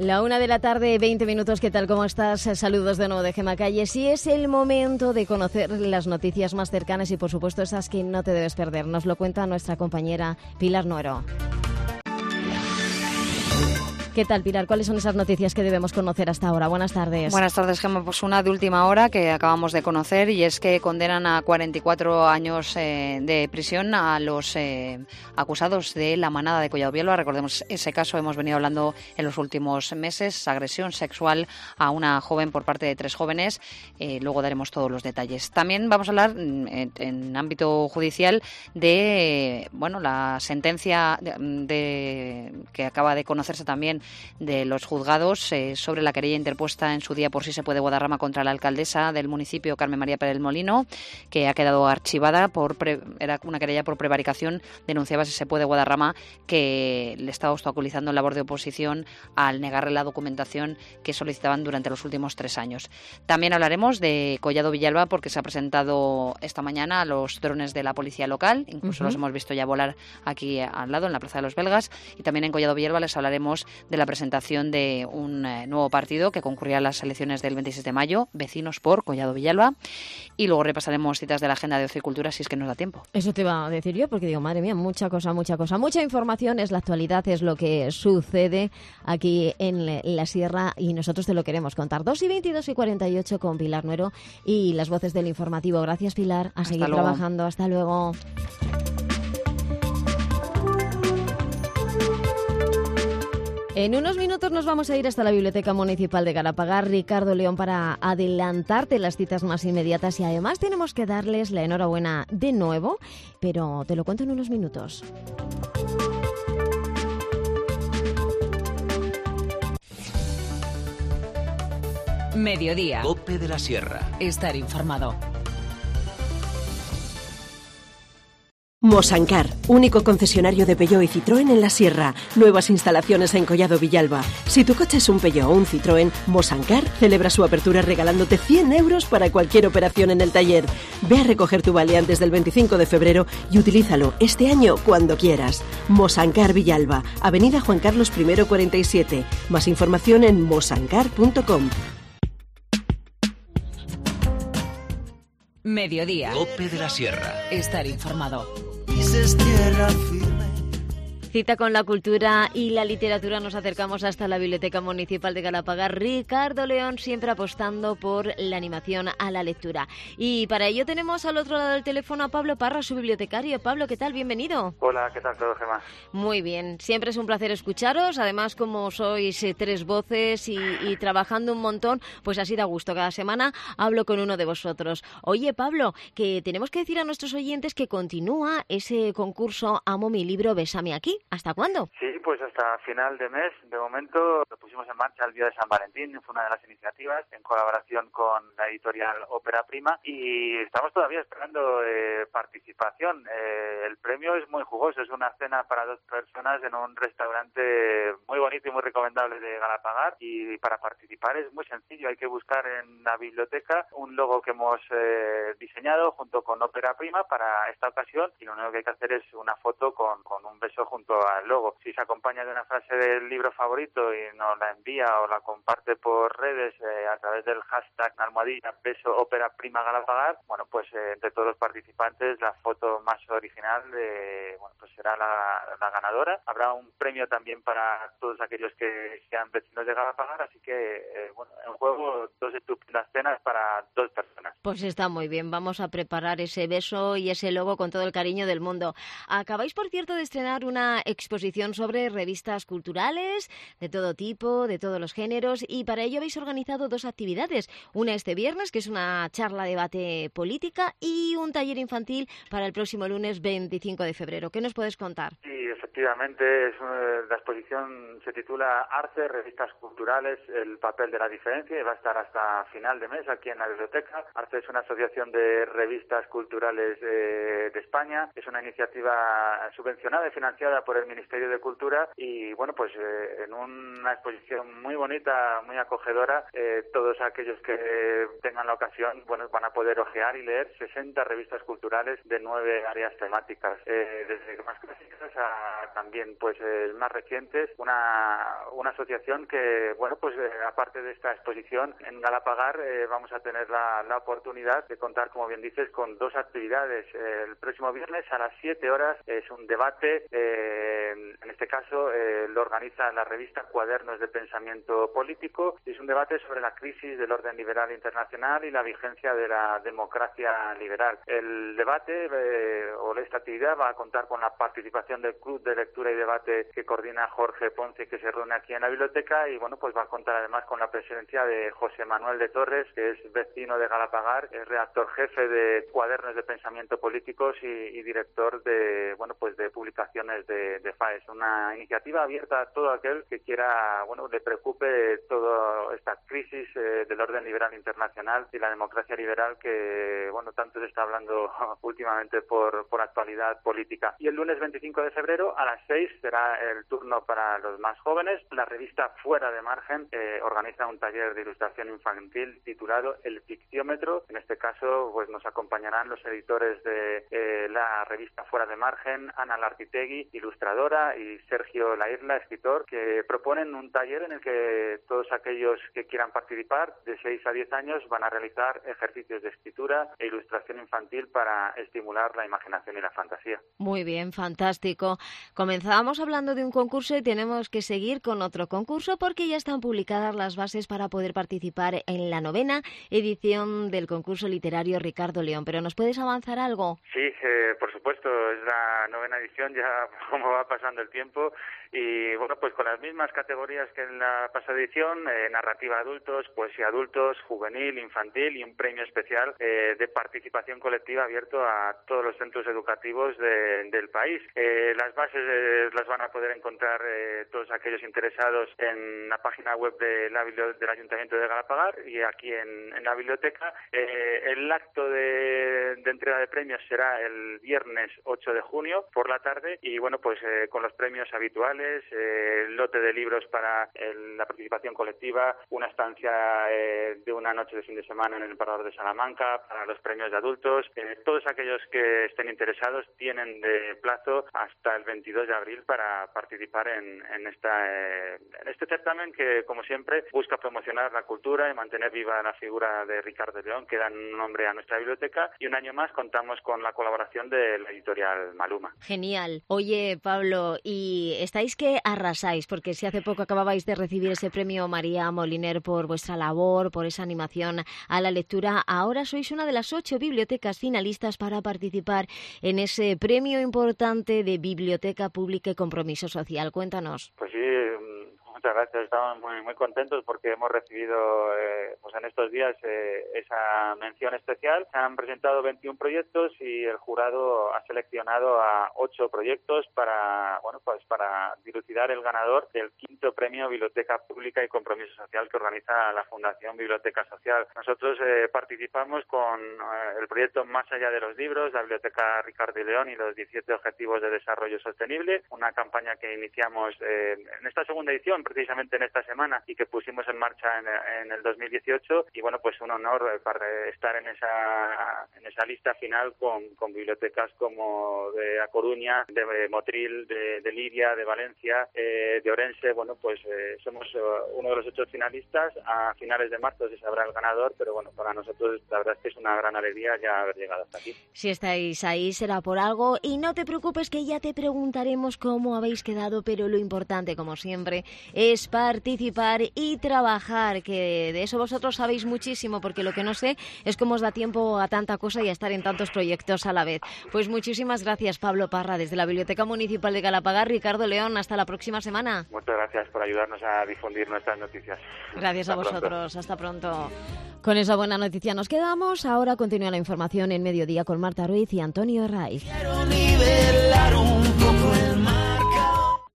1:00 20 minutos. ¿Qué tal? ¿Cómo estás? Saludos de nuevo de Gemma Calles. Y es el momento de conocer las noticias más cercanas y, por supuesto, esas que no te debes perder. Nos lo cuenta nuestra compañera Pilar Nuero. ¿Qué tal, Pilar? ¿Cuáles son esas noticias que debemos conocer hasta ahora? Buenas tardes. Buenas tardes, Gemma. Pues una de última hora que acabamos de conocer, y es que condenan a 44 años de prisión a los acusados de la manada de Collado Villalba. Recordemos ese caso, hemos venido hablando en los últimos meses, agresión sexual a una joven por parte de 3 jóvenes. Luego daremos todos los detalles. También vamos a hablar en ámbito judicial de la sentencia que acaba de conocerse también de los juzgados sobre la querella interpuesta en su día por Sí se puede Guadarrama contra la alcaldesa del municipio, Carmen María Pérez Molino, que ha quedado archivada. Era una querella por prevaricación. Denunciaba Sí se puede Guadarrama que le estaba obstaculizando la labor de oposición al negarle la documentación que solicitaban durante los últimos 3 años. También hablaremos de Collado Villalba, porque se ha presentado esta mañana a los drones de la policía local. Incluso los hemos visto ya volar aquí al lado, en la Plaza de los Belgas. Y también en Collado Villalba les hablaremos de la presentación de un nuevo partido que concurrirá a las elecciones del 26 de mayo, Vecinos por Collado Villalba. Y luego repasaremos citas de la agenda de ocio y cultura, si es que nos da tiempo. Eso te iba a decir yo, porque digo, madre mía, mucha cosa. Mucha información, es la actualidad, es lo que sucede aquí en la Sierra y nosotros te lo queremos contar. 2:20 y 2:48 con Pilar Nuero y las voces del informativo. Gracias, Pilar. A seguir trabajando. Hasta luego. En unos minutos nos vamos a ir hasta la Biblioteca Municipal de Galapagar, Ricardo León, para adelantarte las citas más inmediatas, y además tenemos que darles la enhorabuena de nuevo, pero te lo cuento en unos minutos. Mediodía. COPE de la Sierra. Estar informado. Mosancar, único concesionario de Peugeot y Citroën en la Sierra. Nuevas instalaciones en Collado Villalba. Si tu coche es un Peugeot o un Citroën, Mosancar celebra su apertura regalándote 100 euros para cualquier operación en el taller. Ve a recoger tu vale antes del 25 de febrero y utilízalo este año cuando quieras. Mosancar Villalba, Avenida Juan Carlos I 47. Más información en mosancar.com. Mediodía. COPE de la Sierra. Estar informado. Cita con la cultura y la literatura. Nos acercamos hasta la Biblioteca Municipal de Galapagar. Ricardo León, siempre apostando por la animación a la lectura. Y para ello tenemos al otro lado del teléfono a Pablo Parra, su bibliotecario. Pablo, ¿qué tal? Bienvenido. Hola, ¿qué tal todo, Gemma? Muy bien, siempre es un placer escucharos. Además, como sois 3 voces y trabajando un montón, pues así da gusto. Cada semana hablo con uno de vosotros. Oye, Pablo, que tenemos que decir a nuestros oyentes que continúa ese concurso Amo mi libro, Bésame aquí. ¿Hasta cuándo? Sí, pues hasta final de mes. De momento lo pusimos en marcha el día de San Valentín, fue una de las iniciativas en colaboración con la editorial Ópera Prima, y estamos todavía esperando participación. El premio es muy jugoso, es una cena para 2 personas en un restaurante muy bonito y muy recomendable de Galapagar, y para participar es muy sencillo, hay que buscar en la biblioteca un logo que hemos diseñado junto con Ópera Prima para esta ocasión, y lo único que hay que hacer es una foto con un beso junto al logo. Si se acompaña de una frase del libro favorito y nos la envía o la comparte por redes a través del hashtag #beso Ópera Prima Galapagar, bueno, pues entre todos los participantes la foto más original pues será la ganadora. Habrá un premio también para todos aquellos que sean vecinos de Galapagar, así que en juego 2 estupendas cenas para 2 personas. Pues está muy bien, vamos a preparar ese beso y ese logo con todo el cariño del mundo. Acabáis, por cierto, de estrenar una exposición sobre revistas culturales de todo tipo, de todos los géneros, y para ello habéis organizado 2 actividades. Una este viernes, que es una charla debate política, y un taller infantil para el próximo lunes 25 de febrero. ¿Qué nos puedes contar? Sí, efectivamente, la exposición se titula Arte, revistas culturales, el papel de la diferencia, y va a estar hasta final de mes aquí en la biblioteca. Arte es una asociación de revistas culturales de España, es una iniciativa subvencionada y financiada por el Ministerio de Cultura, y bueno, pues en una exposición muy bonita, muy acogedora, todos aquellos que tengan la ocasión, bueno, van a poder ojear y leer 60 revistas culturales de 9 áreas temáticas, desde más clásicas a también pues más recientes, una asociación que, bueno, pues aparte de esta exposición en Galapagar vamos a tener la oportunidad de contar, como bien dices, con 2 actividades. El próximo viernes a las 7 horas es un debate, en este caso lo organiza la revista Cuadernos de Pensamiento Político, y es un debate sobre la crisis del orden liberal internacional y la vigencia de la democracia liberal. El debate o esta actividad va a contar con la participación del Club de Lectura y Debate que coordina Jorge Ponce, que se reúne aquí en la biblioteca, y bueno, pues va a contar además con la presencia de José Manuel de Torres, que es vecino de Galapagar, es redactor jefe de Cuadernos de Pensamiento Políticos y director de, bueno, pues de publicaciones de FAES. Una iniciativa abierta a todo aquel que quiera, bueno, le preocupe toda esta crisis del orden liberal internacional y la democracia liberal que, bueno, tanto se está hablando últimamente por actualidad política. Y el lunes 25 de febrero a las 6 será el turno para los más jóvenes. La revista Fuera de Margen organiza un taller de ilustración infantil titulado El Ficciómetro. En este caso, pues nos acompañarán los editores de la revista Fuera de Margen, Ana Lartitegui, ilustradora, y Sergio Lairla, escritor, que proponen un taller en el que todos aquellos que quieran participar de 6 a 10 años van a realizar ejercicios de escritura e ilustración infantil para estimular la imaginación y la fantasía. Muy bien, fantástico. Comenzábamos hablando de un concurso y tenemos que seguir con otro concurso porque ya están publicadas las bases para poder participar en la 9ª edición del concurso literario Ricardo León. ¿Pero nos puedes avanzar algo? Sí, por supuesto, es la 9ª edición, ya como va pasando el tiempo, y bueno, pues con las mismas categorías que en la pasada edición, narrativa adultos, poesía adultos, juvenil, infantil, y un premio especial de participación colectiva abierto a todos los centros educativos del país. Las bases las van a poder encontrar todos aquellos interesados en la página web del Ayuntamiento de Galapagar y aquí en la biblioteca. El acto de entrega de premios será el viernes 8 de junio por la tarde, y bueno, pues con los premios habituales, el lote de libros para la participación colectiva, una estancia de una noche de fin de semana en el Parador de Salamanca para los premios de adultos. Todos aquellos que estén interesados tienen de plazo hasta el 22 de abril para participar en este certamen que, como siempre, busca promocionar la cultura y mantener viva la figura de Ricardo León, que dan un nombre a nuestra biblioteca, y un año más contamos con la colaboración de la editorial Maluma. Genial. Oye, Pablo, ¿y estáis que arrasáis? Porque si hace poco acababais de recibir ese premio María Moliner por vuestra labor, por esa animación a la lectura, ahora sois una de las 8 bibliotecas finalistas para participar en ese premio importante de Biblioteca Pública y Compromiso Social. Cuéntanos. Pues sí, muchas gracias. Estamos muy contentos porque hemos recibido pues en estos días esa mención especial. Se han presentado 21 proyectos y el jurado ha seleccionado a 8 proyectos para dilucidar el ganador del 5º premio Biblioteca Pública y Compromiso Social que organiza la Fundación Biblioteca Social. Nosotros participamos con el proyecto Más allá de los libros, la Biblioteca Ricardo León y los 17 Objetivos de Desarrollo Sostenible, una campaña que iniciamos en esta segunda edición, precisamente en esta semana, y que pusimos en marcha en el 2018, y bueno, pues un honor para estar en esa lista final con bibliotecas como de A Coruña, de Motril, de Liria, de Valencia, de Orense. Bueno, pues somos uno de los 8 finalistas. A finales de marzo se sabrá el ganador, pero bueno, para nosotros la verdad es que es una gran alegría ya haber llegado hasta aquí. Si estáis ahí será por algo, y no te preocupes que ya te preguntaremos cómo habéis quedado, pero lo importante, como siempre, es participar y trabajar, que de eso vosotros sabéis muchísimo, porque lo que no sé es cómo os da tiempo a tanta cosa y a estar en tantos proyectos a la vez. Pues muchísimas gracias, Pablo Parra, desde la Biblioteca Municipal de Galapagar. Ricardo León, hasta la próxima semana. Muchas gracias por ayudarnos a difundir nuestras noticias. Gracias a vosotros, hasta pronto. Con esa buena noticia nos quedamos. Ahora continúa la información en Mediodía con Marta Ruiz y Antonio Herraiz. Quiero nivelar un poco el